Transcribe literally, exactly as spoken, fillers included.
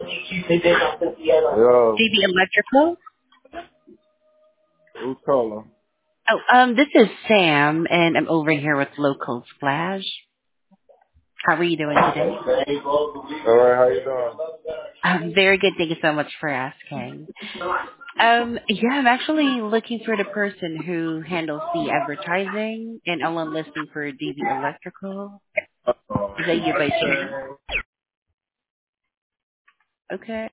Yo, J B Electrical. who's calling? Oh, um, this is Sam, and I'm over here with Local Splash. How are you doing today? All right, how you doing? Um, very good. Thank you so much for asking. Um, yeah, I'm actually looking for the person who handles the advertising and online listing for D B Electrical. Is that you by chance? Okay.